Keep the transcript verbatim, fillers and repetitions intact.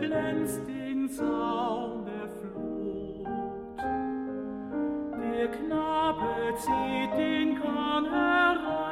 glänzt den Saum der Flut. Der Knabe zieht den Kahn heran,